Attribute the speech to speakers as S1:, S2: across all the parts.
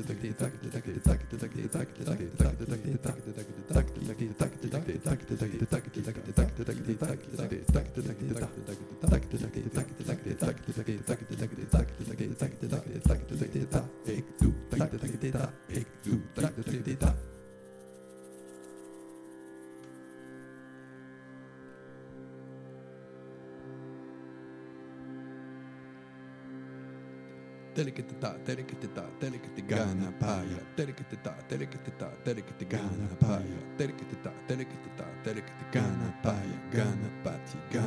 S1: Delicatita, delicatita, delicatita, paya. Delicatita, delicatita, delicatita, paya. Delicatita, delicatita, delicatita, paya. Gana pati,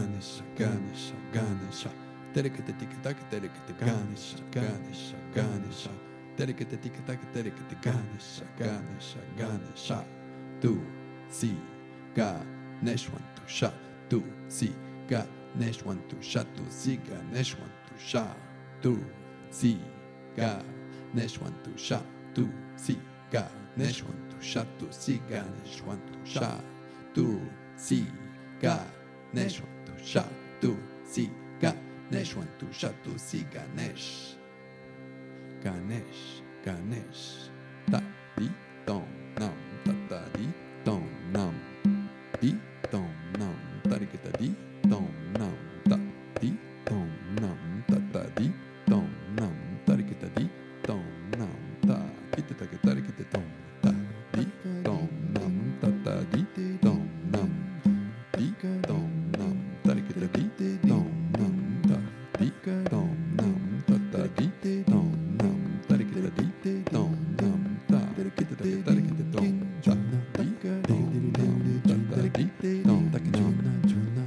S1: Terekete tikataka terekete Ganesha Ganesha Ganesha Terekete tikataka terekete Ganesha Ganesha Ganesha Tu si Ganesh one tu sha tu si Ganesh one tu sha tu si Ganesh one tu sha tu si Ganesh one tu sha tu si Ganesh one tu sha tu si Ganesh one tu sha tu si Ganesh one tu sha tu si Ganesh one tu sha tu si Ganesh Ganesh Ganesh ta di tom nam ta ta di tom nam di tom nam tarikata di tom nam ta di tom nam ta ta di tom nam tarikata di tom nam ta kita ta tarikata tom ta di tom nam ta ta di tom nam di tom nam tarikata di tom nam ta di tom nam ta ta di tom nam tarikata di tom nam ta kita ta tarikata tom ta di tom nam ta ta di tom ta di tom nam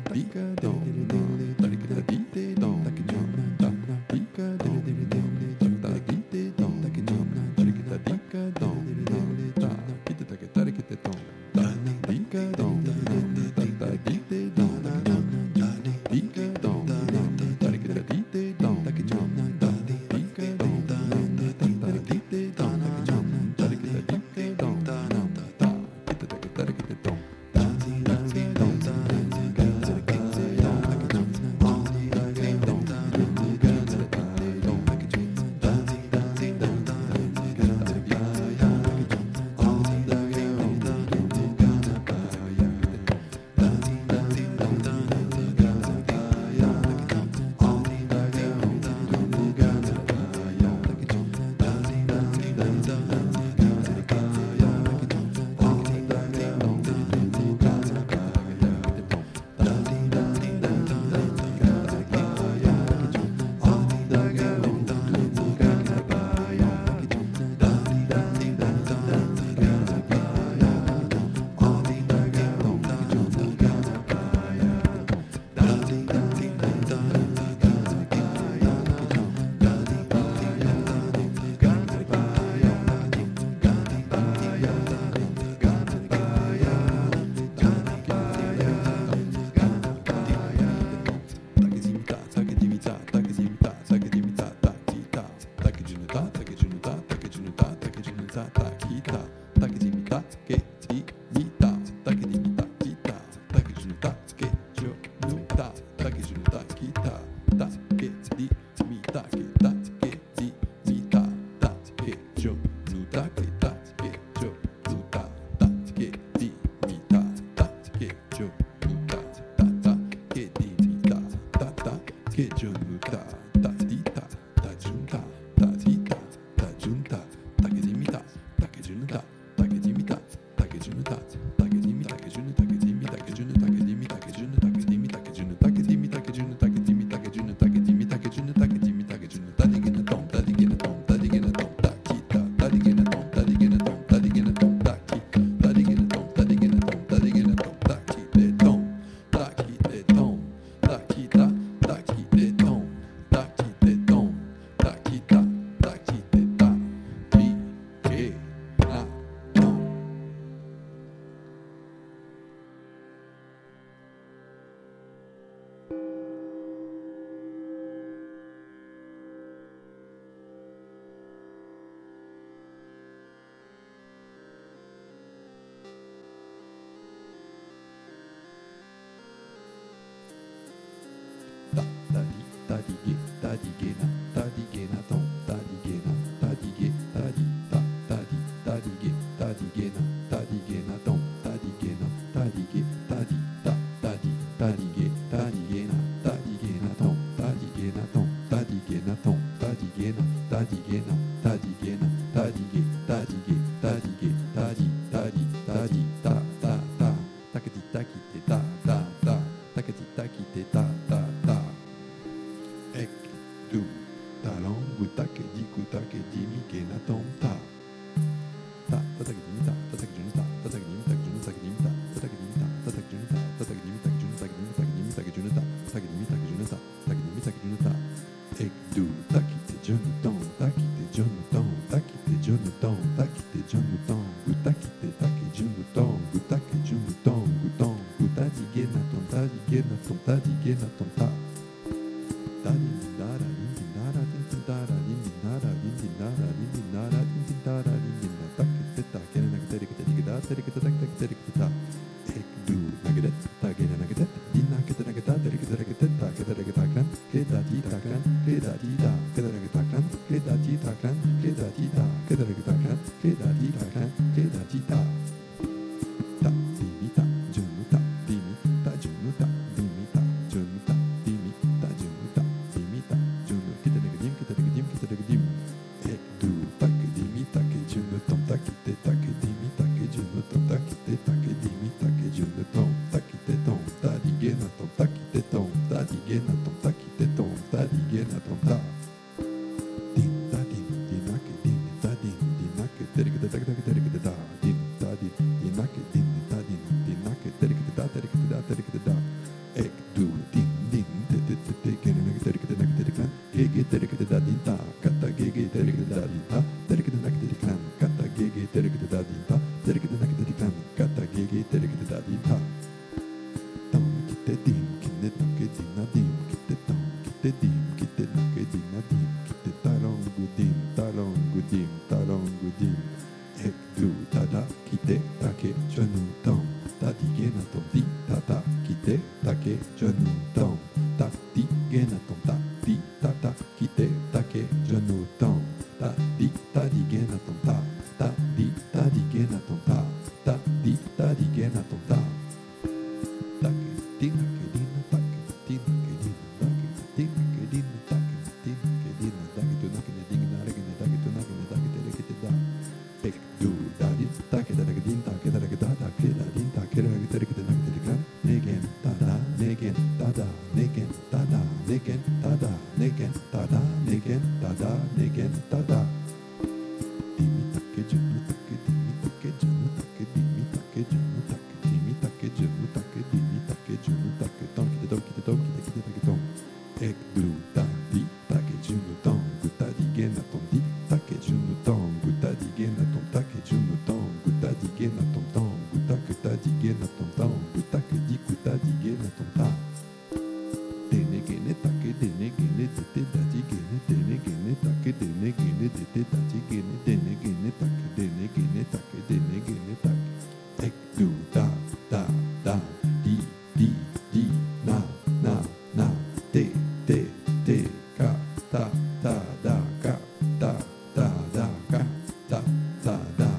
S1: tarikata di tom ta di tom nam ta di tom ta di tom tarikata di tom nam ta kita ta tarikata tom ta di tom nam ta ta di tom di tom nam tarikata di tom ta di tom nam ta di tom nam ta ta di tom nam tarikata di tom nam ta kita ta tarikata tom Junta tadigena tom ta. Dadindara dindara dindara dindara dindara dindara dindara dindara takita kena nagaterikita digida terikita terikita ekdu nagadet tagena nagadet dinna kita nagata terikita terikita terikita kan kita tita kan kita tita kita nagata kan kita tita kan kita tita kita nagata kan kita tita kan kita tita ta dimita junuta dimita junuta dimita junuta dimita junuta dimita junu kita nagadim ekdu tak dimita ke junutom tak te tak dimita ke junutom tak te tak dimita ke junutom tak te tom ta digena tom tak te tom ta digena tom tak te tom ta digena tom ta din ta din dinake din ta din dinake terikita tak tak terikita da din ta din dinake din ta din dinake terikita da terikita da ekdu din din te kena nak terikita gege terikita da din ta kata gege terikita da din ta terikita nak terikita kata gege terikita da din ta terikita nak terikita kata gege terikita da din ta tam kite dim kine nak dina dim kite tam kite dim kite nak dina dim kite tarong gudim ekdu tada kite take janu tam tadigena tom di tata kite take janu tam tadigena tom ta di tata kite take janu tam ta di tadigena tom ta di tadigena tom ta di tadigena tom ta take tina ke dina take tina ke dina take tina ke dina take tina ke dina take tu nak ne dina rege ne take tu nak ne take te rege te da ekdu da di take da rege din take da rege da take da din take da rege te rege te nak te rege negen tada negen tada negen tada negen tada negen tada negen tada negen tada dimi take junu take dimi take junu take dimi take junu take dimi take junu take dimi take junu take tom kite tom kite tom kite kite take tom ekdu ta di take junu tom guta digena tom di take junu tom guta digena tom take junu tom guta digena tom tom guta guta digena tom tom guta ke di guta digena tom ta denegene take denegene te da digene denegene take denegene te da digene denegene take denegene take denegene take ekdu da da di na te ka ta da ka ta da ka ta da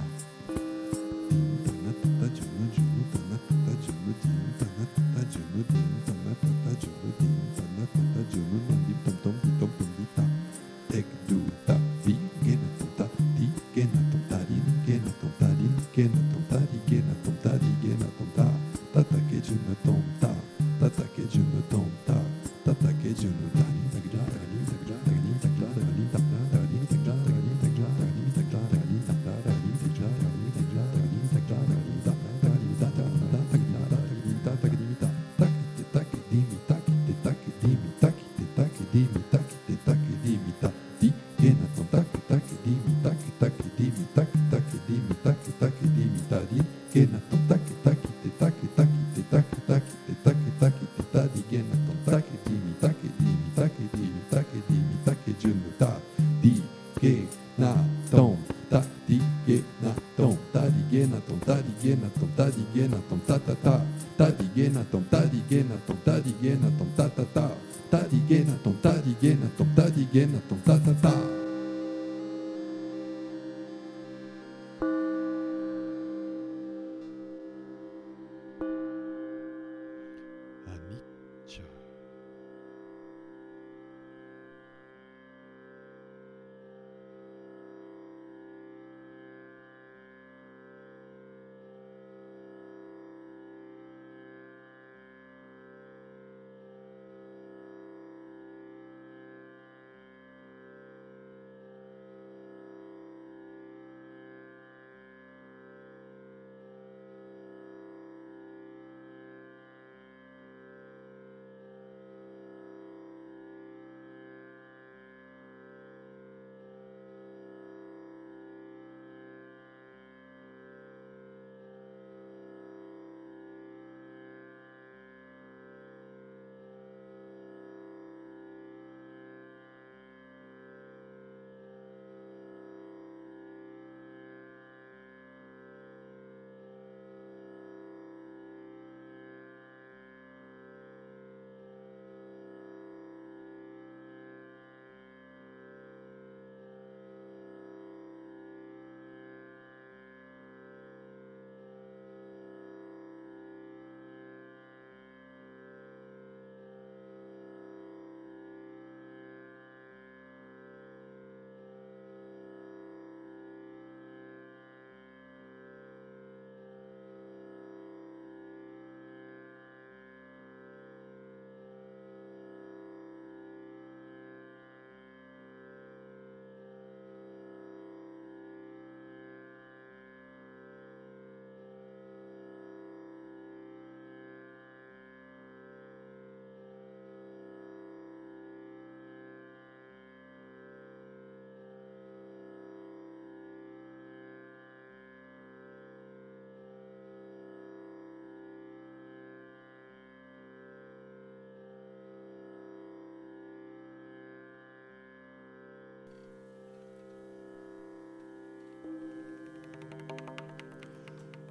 S1: din tana ta junu junu tana ta junu din tana ta junu din tana ta junu din tana ta junu nan dim tom tom di ta ekdu ta di gena tom ta di gena tom ta di gena tom ta di gena tom ta di gena tom ta di gena tom ta tata ke junu tom ta tata ke junu tom ta tata ke junu ta ni ta gra ta ni ta gra ta ni ta gra ta ni ta gra ta ni ta gra ta ni ta gra ta ni ta gra ta ni ta gra ta ni ta gra ta ni ta gra ta ni ta gra ta ni ta ta ni ta ta ta ta ni ta ni ta ta ni ta tak te tak di mi tak te tak di mi tak te tak di mi tak te tak di mi ta di gena tom tak tak di mi tak tak di mi tak tak di mi tak tak di mi ta di gena tom tak tak te tak tak te tak tak te tak tak te ta di gena tom tak di mi tak di mi tak di mi tak di mi tak junu ta di gena tom ta di gena tom ta di gena tom ta di gena tom ta di gena tom ta ta ta ta di gena tom ta di gena tom ta di gena tom ta ta ta ta di gena tom ta di gena tom ta di gena tom ta ta ta anicca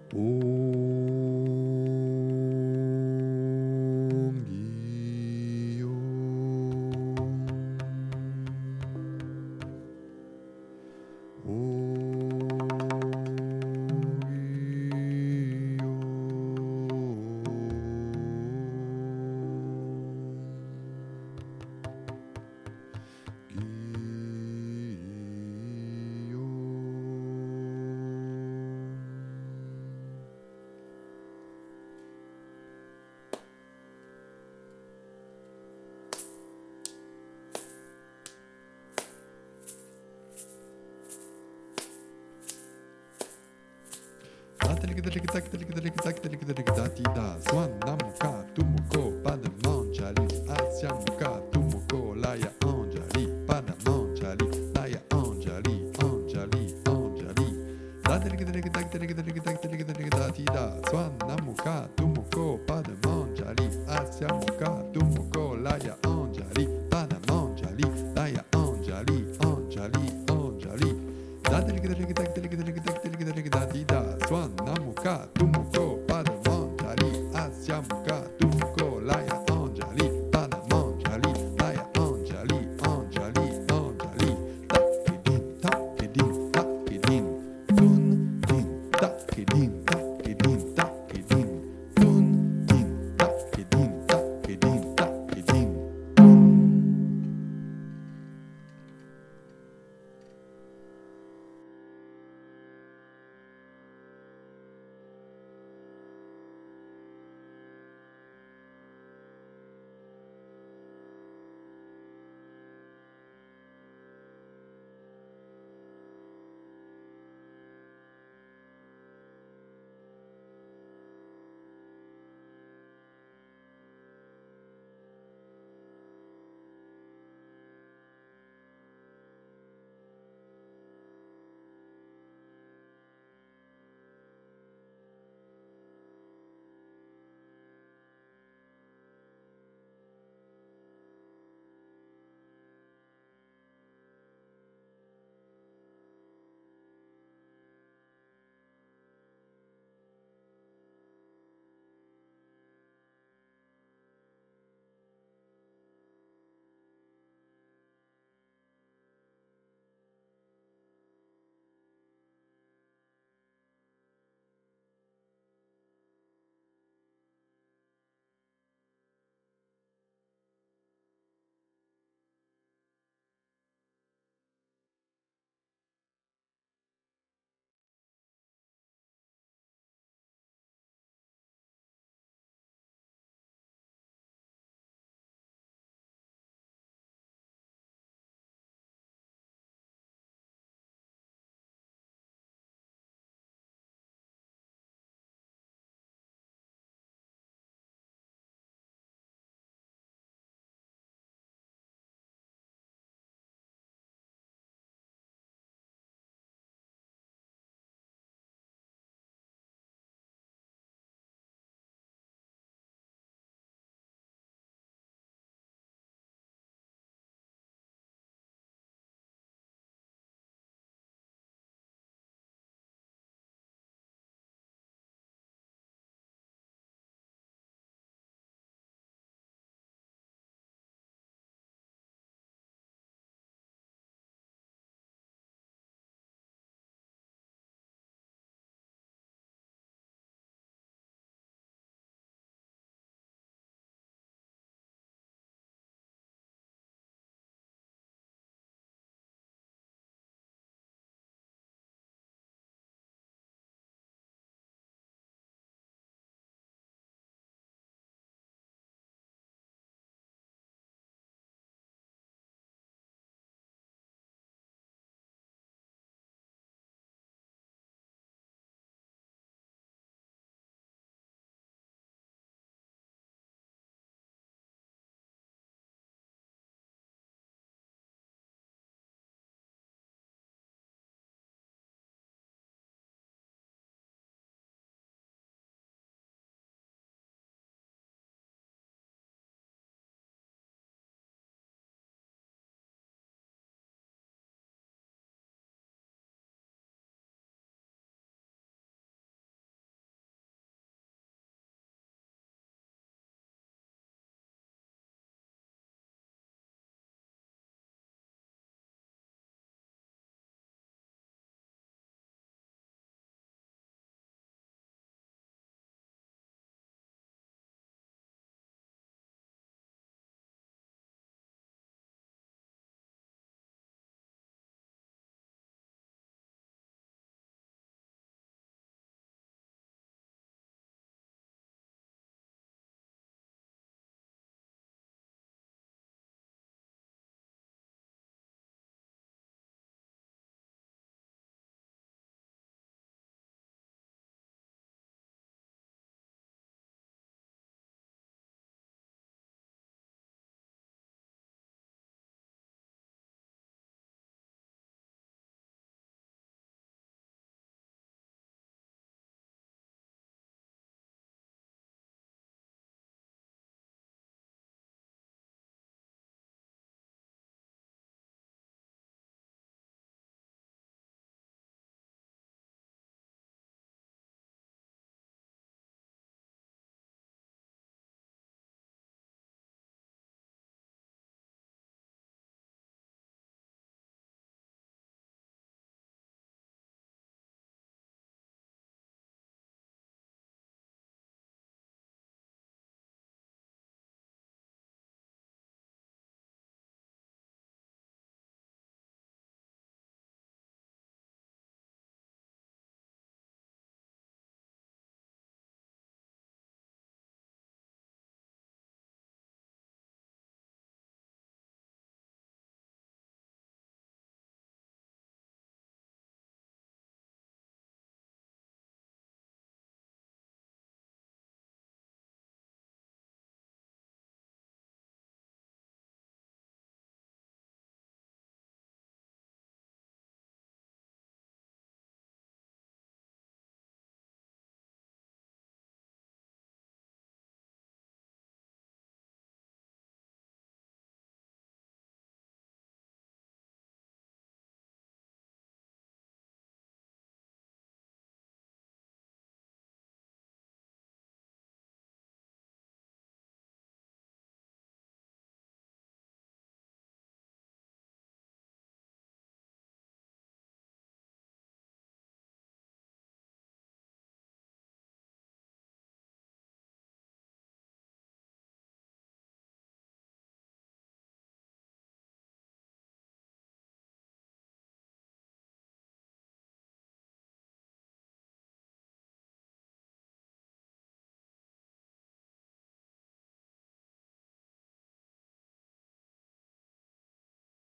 S1: Swan namuka tumoko pada manjali asyamuka tumoko laya anjali pada manjali laya anjali anjali anjali Swan namuka tumoko pada manjali asyamuka tumoko laya